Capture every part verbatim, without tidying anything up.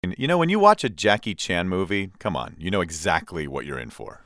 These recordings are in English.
You know, when you watch a Jackie Chan movie, come on, you know exactly what you're in for.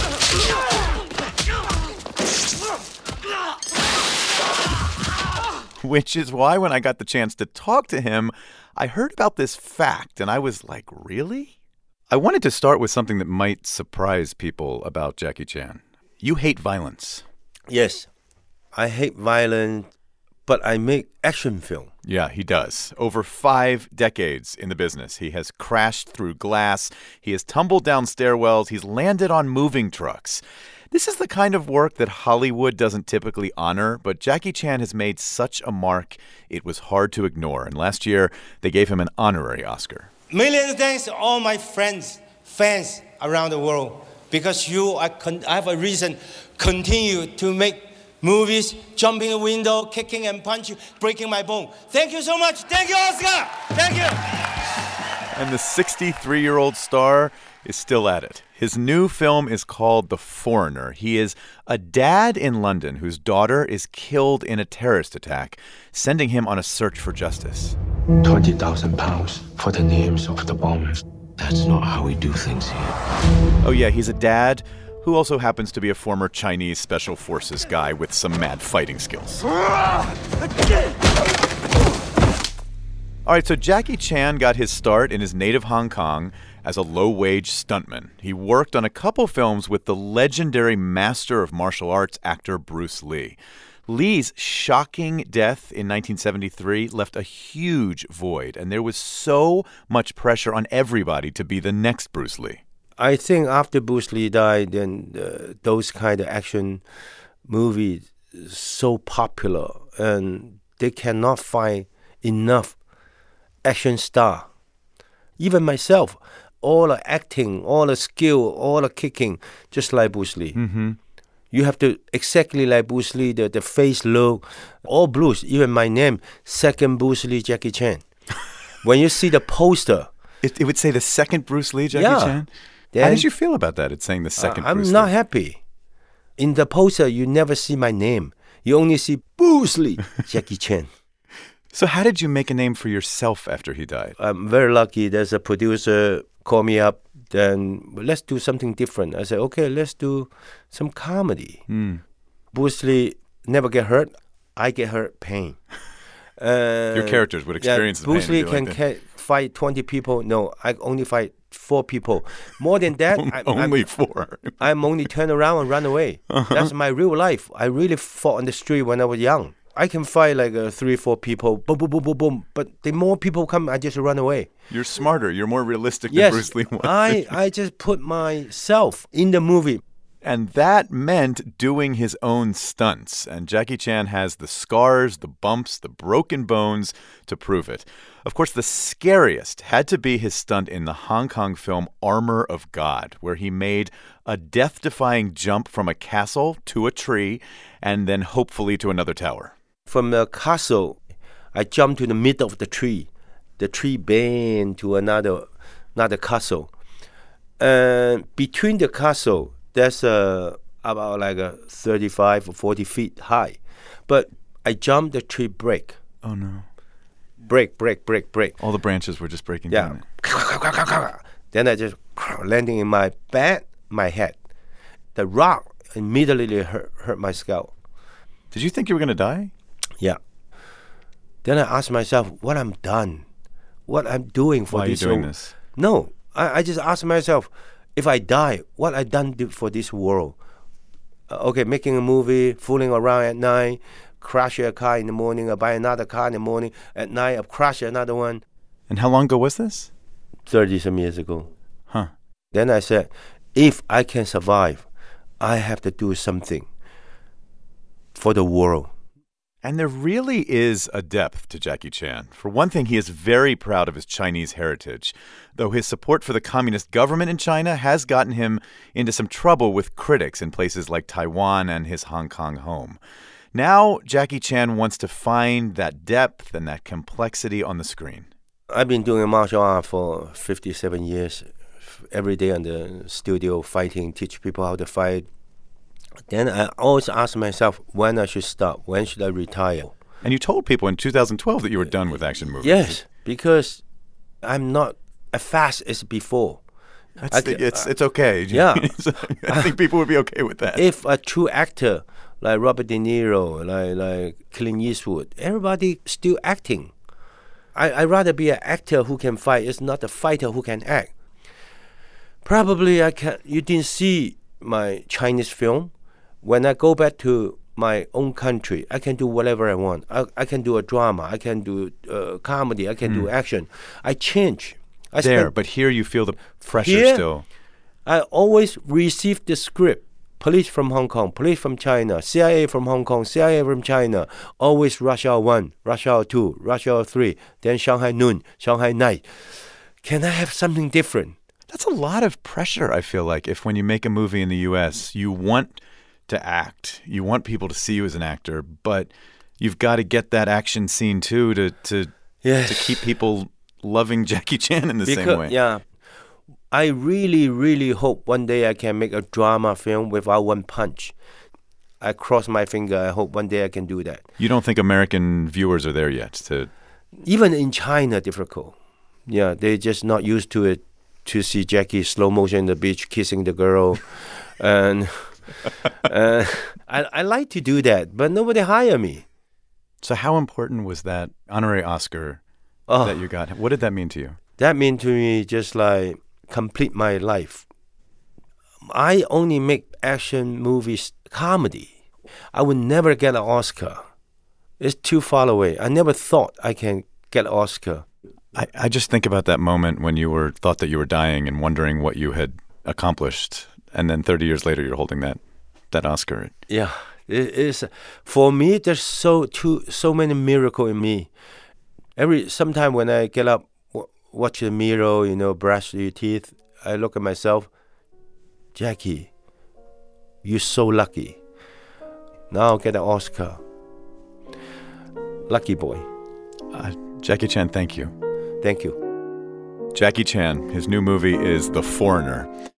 Which is why when I got the chance to talk to him, I heard about this fact, and I was like, really? I wanted to start with something that might surprise people about Jackie Chan. You hate violence. Yes, I hate violence, but I make action film. Yeah, he does. Over five decades in the business, he has crashed through glass, he has tumbled down stairwells, he's landed on moving trucks. This is the kind of work that Hollywood doesn't typically honor, but Jackie Chan has made such a mark, it was hard to ignore. And last year, they gave him an honorary Oscar. Million thanks to all my friends, fans around the world. Because you, I, con- I have a reason continue to make movies, jumping a window, kicking and punching, breaking my bone. Thank you so much. Thank you, Oscar. Thank you. And the sixty-three-year-old star is still at it. His new film is called The Foreigner. He is a dad in London whose daughter is killed in a terrorist attack, sending him on a search for justice. twenty thousand pounds for the names of the bombers. That's not how we do things here. Oh, yeah, he's a dad who also happens to be a former Chinese special forces guy with some mad fighting skills. All right, so Jackie Chan got his start in his native Hong Kong as a low-wage stuntman. He worked on a couple films with the legendary master of martial arts actor Bruce Lee. Lee's shocking death in nineteen seventy-three left a huge void, and there was so much pressure on everybody to be the next Bruce Lee. I think after Bruce Lee died, then uh, those kind of action movies so popular, and they cannot find enough action star. Even myself, all the acting, all the skill, all the kicking, just like Bruce Lee. Mm-hmm. You have to exactly like Bruce Lee, the, the face look, all Bruce, even my name, second Bruce Lee, Jackie Chan. When you see the poster. It, it would say the second Bruce Lee, Jackie yeah, Chan? Then, How did you feel about that? It's saying the second uh, I'm Bruce not Lee. happy. In the poster, you never see my name. You only see Bruce Lee, Jackie Chan. So how did you make a name for yourself after he died? I'm very lucky. There's a producer call me up. Then let's do something different. I said, okay, let's do some comedy. Mm. Bruce Lee never get hurt. I get hurt pain. Uh, Your characters would experience yeah, the Bruce pain. Lee can like ca- fight twenty people. No, I only fight four people. More than that, I, only I'm, four. I'm only turn around and run away. Uh-huh. That's my real life. I really fought on the street when I was young. I can fight like uh, three, four people, boom, boom, boom, boom, boom. But the more people come, I just run away. You're smarter. You're more realistic yes, than Bruce Lee was. I, I just put myself in the movie. And that meant doing his own stunts. And Jackie Chan has the scars, the bumps, the broken bones to prove it. Of course, the scariest had to be his stunt in the Hong Kong film Armor of God, where he made a death-defying jump from a castle to a tree and then hopefully to another tower. From the castle, I jumped to the middle of the tree. The tree bent to another, another castle. And between the castle, there's uh, about like a thirty-five or forty feet high. But I jumped, the tree break. Oh, no. Break, break, break, break. All the branches were just breaking yeah. down. Then I just landing in my back, my head. The rock immediately hurt, hurt my skull. Did you think you were going to die? Yeah. Then I asked myself, what I'm done, what I'm doing for Why this. Why are you doing world. this? No, I, I just asked myself, if I die, what I done for this world? Uh, okay, making a movie, fooling around at night, crash a car in the morning, or buy another car in the morning, at night, I'll crash another one. And how long ago was this? thirty some years ago. Huh. Then I said, if I can survive, I have to do something for the world. And there really is a depth to Jackie Chan. For one thing, he is very proud of his Chinese heritage, though his support for the communist government in China has gotten him into some trouble with critics in places like Taiwan and his Hong Kong home. Now, Jackie Chan wants to find that depth and that complexity on the screen. I've been doing martial art for fifty-seven years, every day in the studio fighting, teach people how to fight. Then I always ask myself when I should stop, when should I retire. And you told people in two thousand twelve that you were done with action movies. Yes, because I'm not as fast as before. That's I the, ca- it's it's okay. Yeah. I think people would be okay with that. If a true actor like Robert De Niro, like like Clint Eastwood, everybody still acting. I I rather be an actor who can fight. It's not a fighter who can act. Probably I can. You didn't see my Chinese film. When I go back to my own country, I can do whatever I want. I I can do a drama. I can do uh, comedy. I can do action. I change. I there, spend- but here you feel the pressure Here- still. I always receive the script. Police from Hong Kong, police from China, C I A from Hong Kong, C I A from China. Always Rush Hour one, Rush Hour two, Rush Hour three, then Shanghai Noon, Shanghai Night. Can I have something different? That's a lot of pressure, I feel like, if when you make a movie in the U S, you want to act. You want people to see you as an actor, but you've got to get that action scene too to to, Yes. to keep people loving Jackie Chan in the Because, same way. yeah. I really, really hope one day I can make a drama film without one punch. I cross my finger. I hope one day I can do that. You don't think American viewers are there yet to Even in China, difficult. Yeah, they're just not used to it, to see Jackie slow motion in the beach kissing the girl. and uh, I, I like to do that, but nobody hire me. So how important was that honorary Oscar Oh, that you got? What did that mean to you? that mean to me just like complete my life. I only make action movies, comedy. I would never get an Oscar. It's too far away. I never thought I can get an Oscar. I, I just think about that moment when you were thought that you were dying and wondering what you had accomplished, and then thirty years later you're holding that that Oscar. Yeah, it is. For me, there's so too so many miracle in me. Every sometime when I get up, w- watch the mirror, you know, brush your teeth, I look at myself. Jackie, you're so lucky. Now I'll get an Oscar. Lucky boy. Uh, Jackie Chan, thank you. Thank you. Jackie Chan, his new movie is The Foreigner.